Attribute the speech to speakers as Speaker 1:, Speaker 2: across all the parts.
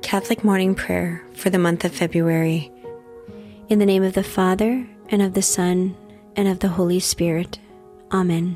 Speaker 1: Catholic Morning Prayer for the month of February. In the name of the Father, and of the Son, and of the Holy Spirit. Amen.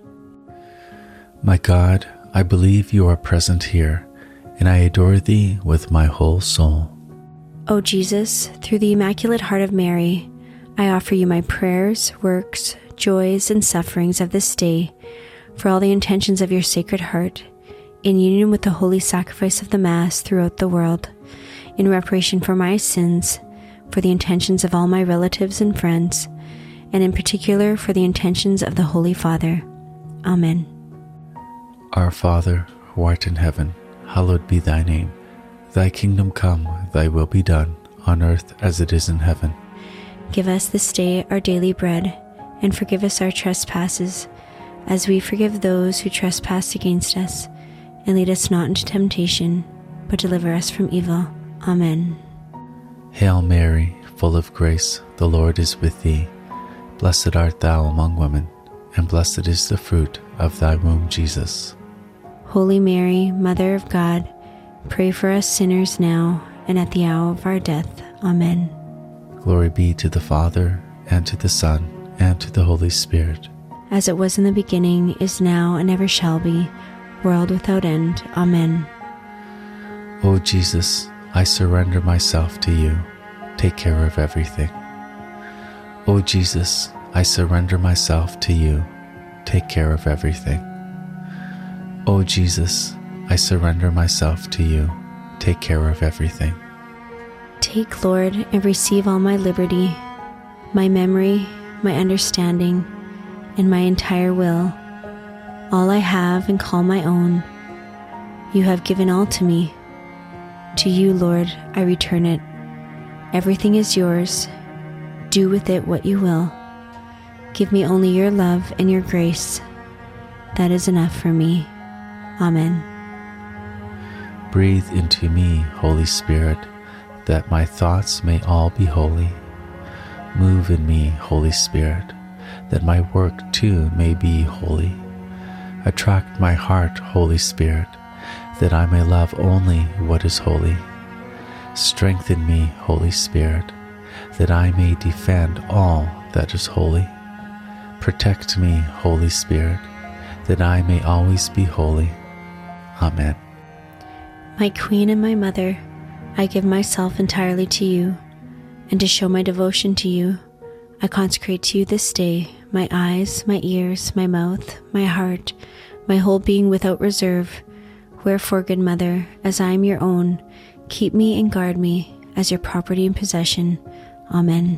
Speaker 2: My God, I believe you are present here, and I adore thee with my whole soul.
Speaker 1: O Jesus, through the Immaculate Heart of Mary, I offer you my prayers, works, joys, and sufferings of this day, for all the intentions of your Sacred Heart, in union with the holy sacrifice of the Mass throughout the world, in reparation for my sins, for the intentions of all my relatives and friends, and in particular for the intentions of the Holy Father. Amen.
Speaker 2: Our Father, who art in heaven, hallowed be thy name. Thy kingdom come, thy will be done, on earth as it is in heaven.
Speaker 1: Give us this day our daily bread, and forgive us our trespasses, as we forgive those who trespass against us. And lead us not into temptation, but deliver us from evil. Amen.
Speaker 2: Hail Mary, full of grace, the Lord is with thee. Blessed art thou among women, and blessed is the fruit of thy womb, Jesus.
Speaker 1: Holy Mary, Mother of God, pray for us sinners now and at the hour of our death. Amen.
Speaker 2: Glory be to the Father, and to the Son, and to the Holy Spirit.
Speaker 1: As it was in the beginning, is now, and ever shall be, world without end. Amen.
Speaker 2: O Jesus, I surrender myself to you. Take care of everything. O Jesus, I surrender myself to you. Take care of everything. O Jesus, I surrender myself to you. Take care of everything.
Speaker 1: Take, Lord, and receive all my liberty, my memory, my understanding, and my entire will, all I have and call my own. You have given all to me. To you, Lord, I return it. Everything is yours. Do with it what you will. Give me only your love and your grace. That is enough for me. Amen.
Speaker 2: Breathe into me, Holy Spirit, that my thoughts may all be holy. Move in me, Holy Spirit, that my work too may be holy. Attract my heart, Holy Spirit, that I may love only what is holy. Strengthen me, Holy Spirit, that I may defend all that is holy. Protect me, Holy Spirit, that I may always be holy. Amen.
Speaker 1: My Queen and my Mother, I give myself entirely to you, and to show my devotion to you, I consecrate to you this day my eyes, my ears, my mouth, my heart, my whole being without reserve. Wherefore, good Mother, as I am your own, keep me and guard me as your property and possession. Amen.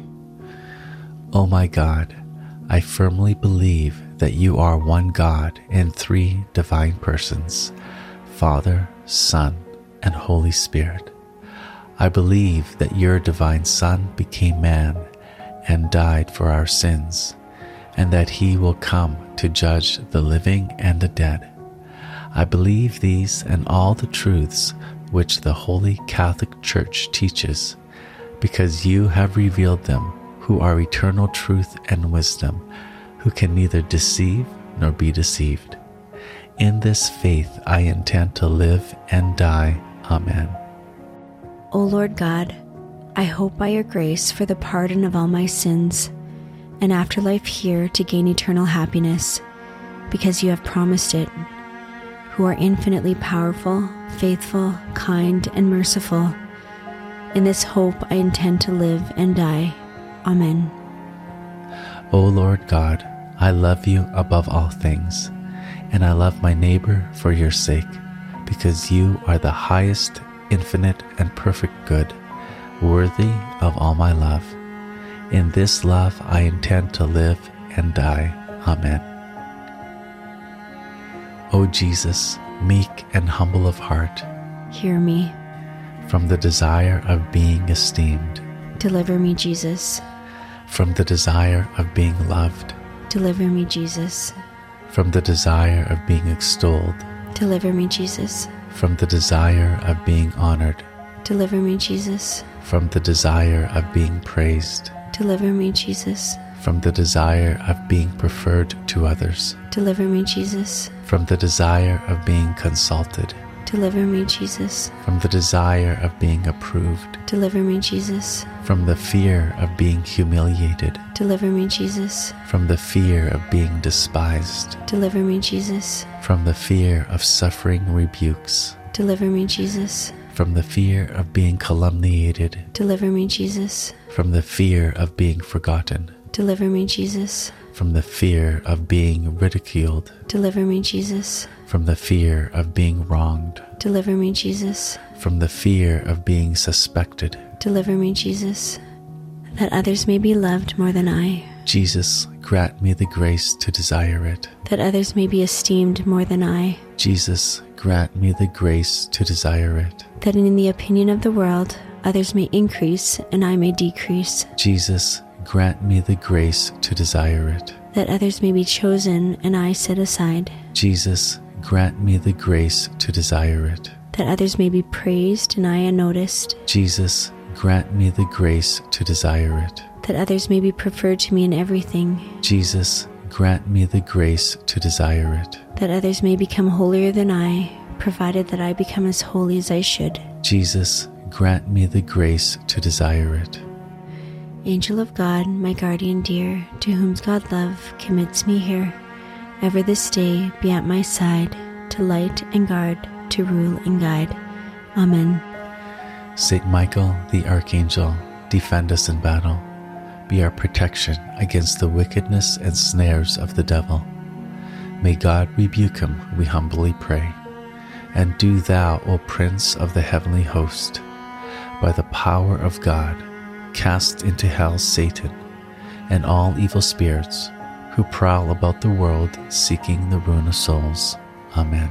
Speaker 2: O my God, I firmly believe that you are one God in three divine persons, Father, Son, and Holy Spirit. I believe that your divine Son became man and died for our sins, and that he will come to judge the living and the dead. I believe these and all the truths which the Holy Catholic Church teaches, because you have revealed them, who are eternal truth and wisdom, who can neither deceive nor be deceived. In this faith I intend to live and die. Amen.
Speaker 1: O Lord God, I hope by your grace for the pardon of all my sins, and afterlife here to gain eternal happiness, because you have promised it, who are infinitely powerful, faithful, kind, and merciful. In this hope I intend to live and die. Amen.
Speaker 2: O Lord God, I love you above all things, and I love my neighbor for your sake, because you are the highest, infinite, and perfect good, worthy of all my love. In this love I intend to live and die. Amen. O Jesus, meek and humble of heart,
Speaker 1: Hear me.
Speaker 2: From the desire of being esteemed,
Speaker 1: Deliver me, Jesus.
Speaker 2: From the desire of being loved,
Speaker 1: Deliver me, Jesus.
Speaker 2: From the desire of being extolled,
Speaker 1: Deliver me, Jesus.
Speaker 2: From the desire of being honored,
Speaker 1: Deliver me, Jesus.
Speaker 2: From the desire of being praised,
Speaker 1: Deliver me, Jesus.
Speaker 2: From the desire of being preferred to others,
Speaker 1: Deliver me, Jesus.
Speaker 2: From the desire of being consulted,
Speaker 1: Deliver me, Jesus.
Speaker 2: From the desire of being approved.
Speaker 1: Deliver me, Jesus.
Speaker 2: From the fear of being humiliated.
Speaker 1: Deliver me, Jesus.
Speaker 2: From the fear of being despised.
Speaker 1: Deliver me, Jesus.
Speaker 2: From the fear of suffering rebukes.
Speaker 1: Deliver me, Jesus.
Speaker 2: From the fear of being calumniated.
Speaker 1: Deliver me, Jesus.
Speaker 2: From the fear of being forgotten.
Speaker 1: Deliver me, Jesus.
Speaker 2: From the fear of being ridiculed.
Speaker 1: Deliver me, Jesus.
Speaker 2: From the fear of being wronged.
Speaker 1: Deliver me, Jesus.
Speaker 2: From the fear of being suspected.
Speaker 1: Deliver me, Jesus. That others may be loved more than I.
Speaker 2: Jesus, grant me the grace to desire it.
Speaker 1: That others may be esteemed more than I.
Speaker 2: Jesus, grant me the grace to desire it.
Speaker 1: That in the opinion of the world, others may increase and I may decrease.
Speaker 2: Jesus, grant me the grace to desire it.
Speaker 1: That others may be chosen and I set aside.
Speaker 2: Jesus, grant me the grace to desire it.
Speaker 1: That others may be praised and I unnoticed.
Speaker 2: Jesus, grant me the grace to desire it.
Speaker 1: That others may be preferred to me in everything.
Speaker 2: Jesus, grant me the grace to desire it.
Speaker 1: That others may become holier than I, provided that I become as holy as I should.
Speaker 2: Jesus, grant me the grace to desire it.
Speaker 1: Angel of God, my guardian dear, to whom God love commits me here, ever this day be at my side, to light and guard, to rule and guide. Amen.
Speaker 2: Saint Michael, the Archangel, defend us in battle. Be our protection against the wickedness and snares of the devil. May God rebuke him, we humbly pray. And do thou, O Prince of the heavenly host, by the power of God, cast into hell Satan and all evil spirits who prowl about the world seeking the ruin of souls. Amen.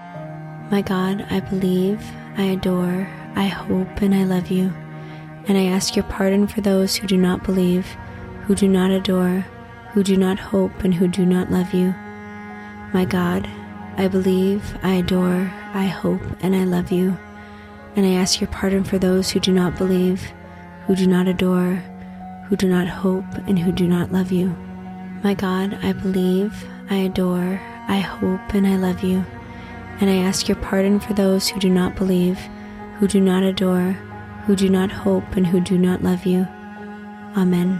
Speaker 1: My God, I believe, I adore, I hope, and I love you. And I ask your pardon for those who do not believe, who do not adore, who do not hope, and who do not love you. My God, I believe, I adore, I hope, and I love you. And I ask your pardon for those who do not believe, who do not adore, who do not hope, and who do not love you. My God, I believe, I adore, I hope, and I love you. And I ask your pardon for those who do not believe, who do not adore, who do not hope, and who do not love you. Amen.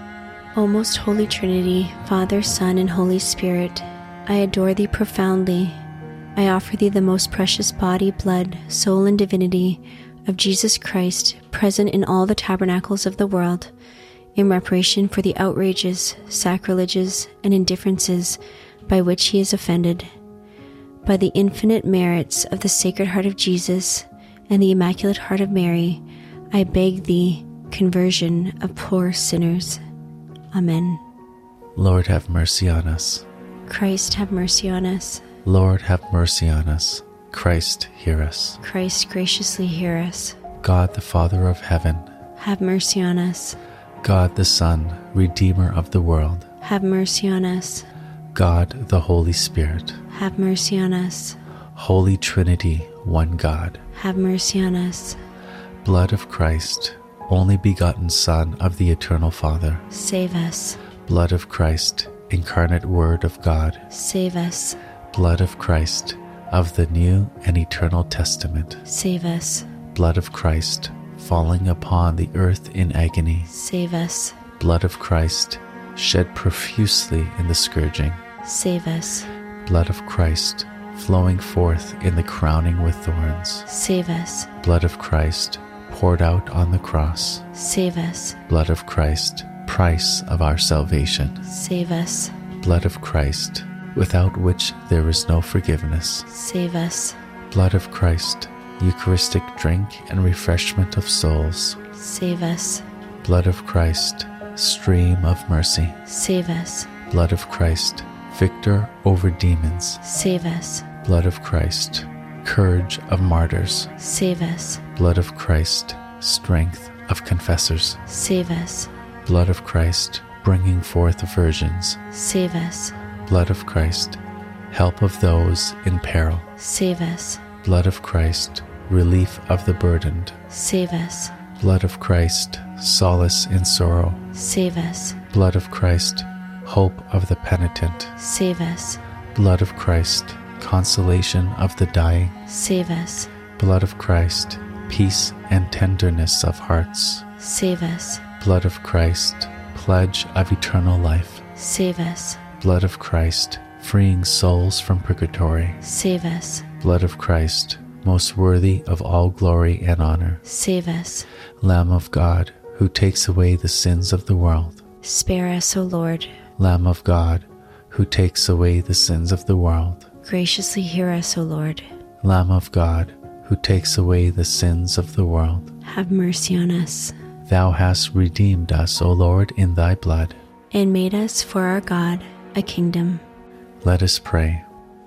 Speaker 1: O most Holy Trinity, Father, Son, and Holy Spirit, I adore thee profoundly. I offer thee the most precious body, blood, soul, and divinity of Jesus Christ, present in all the tabernacles of the world, in reparation for the outrages, sacrileges, and indifferences by which he is offended. By the infinite merits of the Sacred Heart of Jesus and the Immaculate Heart of Mary, I beg thee, conversion of poor sinners. Amen.
Speaker 2: Lord, have mercy on us.
Speaker 1: Christ, have mercy on us.
Speaker 2: Lord, have mercy on us. Christ, hear us.
Speaker 1: Christ, graciously hear us.
Speaker 2: God, the Father of heaven,
Speaker 1: have mercy on us.
Speaker 2: God, the Son, Redeemer of the world,
Speaker 1: have mercy on us.
Speaker 2: God, the Holy Spirit,
Speaker 1: have mercy on us.
Speaker 2: Holy Trinity, one God,
Speaker 1: have mercy on us.
Speaker 2: Blood of Christ, only begotten Son of the Eternal Father,
Speaker 1: save us.
Speaker 2: Blood of Christ, incarnate Word of God,
Speaker 1: save us.
Speaker 2: Blood of Christ, of the New and Eternal Testament,
Speaker 1: save us.
Speaker 2: Blood of Christ, falling upon the earth in agony,
Speaker 1: save us.
Speaker 2: Blood of Christ, shed profusely in the scourging,
Speaker 1: save us.
Speaker 2: Blood of Christ, flowing forth in the crowning with thorns,
Speaker 1: save us.
Speaker 2: Blood of Christ, poured out on the cross,
Speaker 1: save us.
Speaker 2: Blood of Christ, price of our salvation,
Speaker 1: save us.
Speaker 2: Blood of Christ, without which there is no forgiveness,
Speaker 1: save us.
Speaker 2: Blood of Christ, Eucharistic drink and refreshment of souls,
Speaker 1: save us.
Speaker 2: Blood of Christ, stream of mercy,
Speaker 1: save us.
Speaker 2: Blood of Christ, victor over demons,
Speaker 1: save us.
Speaker 2: Blood of Christ, courage of martyrs,
Speaker 1: save us.
Speaker 2: Blood of Christ, strength of confessors,
Speaker 1: save us.
Speaker 2: Blood of Christ, bringing forth virgins,
Speaker 1: save us.
Speaker 2: Blood of Christ, help of those in peril,
Speaker 1: save us.
Speaker 2: Blood of Christ, relief of the burdened,
Speaker 1: save us.
Speaker 2: Blood of Christ, solace in sorrow,
Speaker 1: save us.
Speaker 2: Blood of Christ, hope of the penitent,
Speaker 1: save us.
Speaker 2: Blood of Christ, consolation of the dying,
Speaker 1: save us.
Speaker 2: blood of Christ, peace and tenderness of hearts,
Speaker 1: Save us.
Speaker 2: blood of Christ, pledge of eternal life,
Speaker 1: Save us.
Speaker 2: blood of Christ, freeing souls from purgatory,
Speaker 1: Save us.
Speaker 2: blood of Christ, most worthy of all glory and honor,
Speaker 1: Save us.
Speaker 2: Lamb of God, who takes away the sins of the world,
Speaker 1: Spare us, O Lord.
Speaker 2: Lamb of God, who takes away the sins of the world,
Speaker 1: Graciously hear us, O Lord.
Speaker 2: Lamb of God, who takes away the sins of the world.
Speaker 1: Have mercy on us,
Speaker 2: Thou hast redeemed us, O Lord, in thy blood.
Speaker 1: and made us for our God a kingdom.
Speaker 2: Let us pray.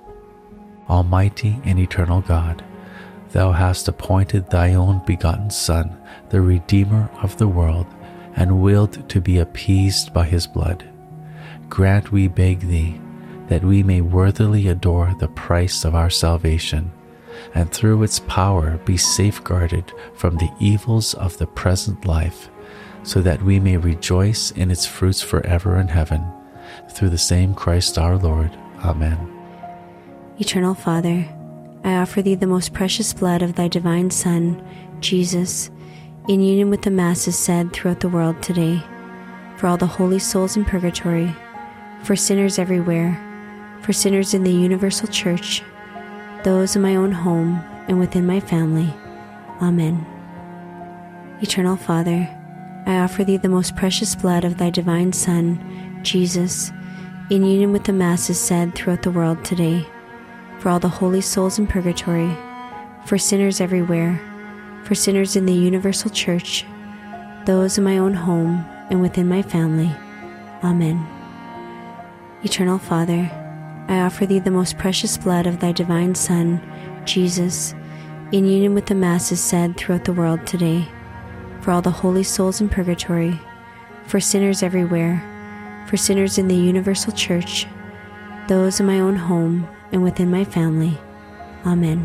Speaker 2: Almighty and eternal God, thou hast appointed thy own begotten Son, the Redeemer of the world, and willed to be appeased by his blood. Grant, we beg thee, that we may worthily adore the price of our salvation, and through its power be safeguarded from the evils of the present life, so that we may rejoice in its fruits forever in heaven. Through the same Christ our Lord. Amen.
Speaker 1: Eternal Father, I offer thee the most precious blood of thy divine Son, Jesus, in union with the Masses said throughout the world today, for all the holy souls in purgatory, for sinners everywhere, for sinners in the universal church, those in my own home and within my family. Amen. Eternal Father, I offer thee the most precious blood of thy divine Son, Jesus, in union with the Masses said throughout the world today, for all the holy souls in purgatory, for sinners everywhere, for sinners in the universal church, those in my own home and within my family. Amen. Eternal Father, I offer thee the most precious blood of thy divine Son, Jesus, in union with the Masses said throughout the world today, for all the holy souls in purgatory, for sinners everywhere, for sinners in the universal church, those in my own home and within my family. Amen.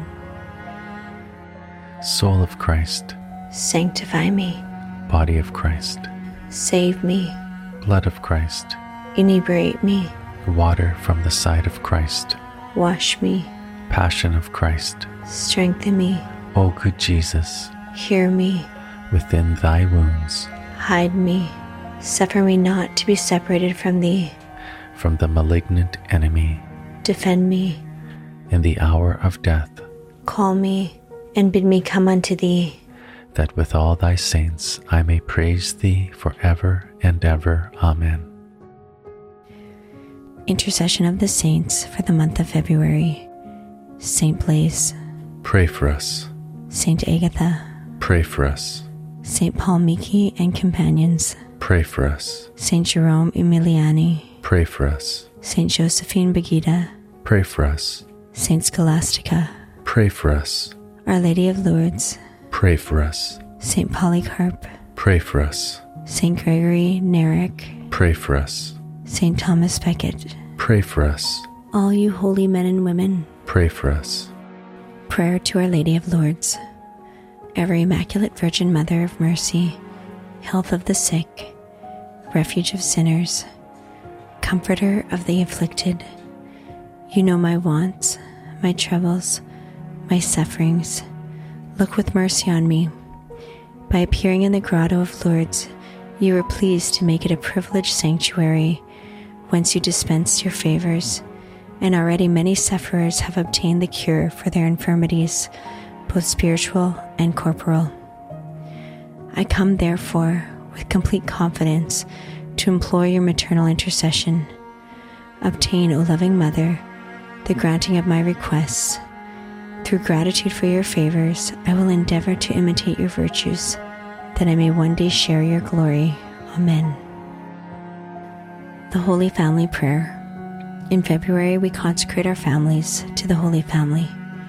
Speaker 2: Soul of Christ,
Speaker 1: Sanctify me,
Speaker 2: body of Christ,
Speaker 1: save me,
Speaker 2: blood of Christ,
Speaker 1: inebriate me,
Speaker 2: water from the side of Christ,
Speaker 1: wash me,
Speaker 2: passion of Christ.
Speaker 1: strengthen me,
Speaker 2: O good Jesus,
Speaker 1: hear me,
Speaker 2: within thy wounds,
Speaker 1: hide me, suffer me not to be separated from thee,
Speaker 2: from the malignant enemy,
Speaker 1: defend me,
Speaker 2: in the hour of death,
Speaker 1: call me, and bid me come unto thee.
Speaker 2: that with all thy saints I may praise thee forever and ever. Amen.
Speaker 1: Intercession of the Saints for the month of February. Saint Blaise,
Speaker 2: Pray for us.
Speaker 1: Saint Agatha,
Speaker 2: Pray for us.
Speaker 1: Saint Paul Miki and companions,
Speaker 2: Pray for us.
Speaker 1: Saint Jerome Emiliani,
Speaker 2: Pray for us.
Speaker 1: Saint Josephine Bagida,
Speaker 2: Pray for us.
Speaker 1: Saint Scholastica,
Speaker 2: Pray for us.
Speaker 1: Our Lady of Lourdes,
Speaker 2: Pray for us.
Speaker 1: Saint Polycarp,
Speaker 2: Pray for us.
Speaker 1: Saint Gregory Narek,
Speaker 2: Pray for us.
Speaker 1: Saint Thomas Becket,
Speaker 2: Pray for us.
Speaker 1: all you holy men and women.
Speaker 2: Pray for us.
Speaker 1: Prayer to Our Lady of Lourdes. Ever Immaculate Virgin Mother of Mercy, health of the sick, refuge of sinners, comforter of the afflicted, you know my wants, my troubles, my sufferings. Look with mercy on me. By appearing in the grotto of Lourdes, you were pleased to make it a privileged sanctuary, whence you dispensed your favors, and already many sufferers have obtained the cure for their infirmities, both spiritual and corporal. I come, therefore, with complete confidence to implore your maternal intercession. Obtain, O loving Mother, the granting of my requests. Through gratitude for your favors, I will endeavor to imitate your virtues, that I may one day share your glory. Amen. The Holy Family Prayer. In February, we consecrate our families to the Holy Family.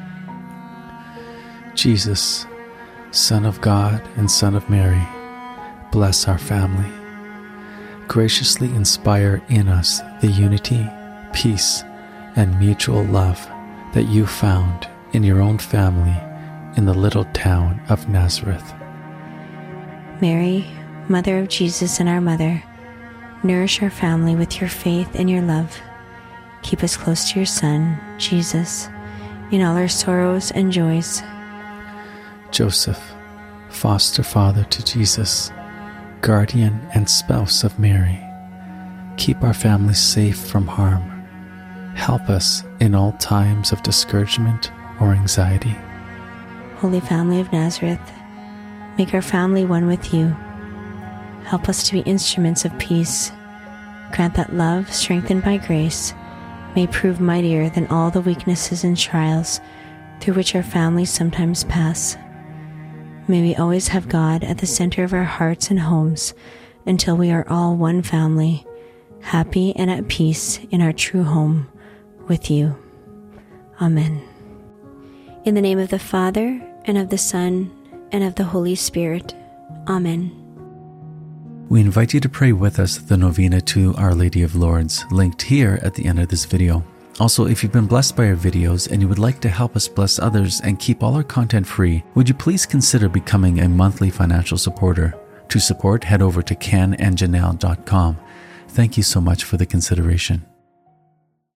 Speaker 2: Jesus, Son of God and Son of Mary, bless our family. Graciously inspire in us the unity, peace, and mutual love that you found in your own family in the little town of Nazareth.
Speaker 1: Mary, Mother of Jesus and our Mother, nourish our family with your faith and your love. keep us close to your Son, Jesus, in all our sorrows and joys.
Speaker 2: Joseph, foster father to Jesus, guardian and spouse of Mary, keep our families safe from harm. Help us in all times of discouragement or anxiety.
Speaker 1: Holy Family of Nazareth, make our family one with you. Help us to be instruments of peace. Grant that love, strengthened by grace, may prove mightier than all the weaknesses and trials through which our families sometimes pass. May we always have God at the center of our hearts and homes until we are all one family, happy and at peace in our true home with you. Amen. In the name of the Father, and of the Son, and of the Holy Spirit. Amen.
Speaker 2: We invite you to pray with us the novena to Our Lady of Lourdes, linked here at the end of this video. Also, if you've been blessed by our videos and you would like to help us bless others and keep all our content free, would you please consider becoming a monthly financial supporter? To support, head over to canandjanelle.com. Thank you so much for the consideration.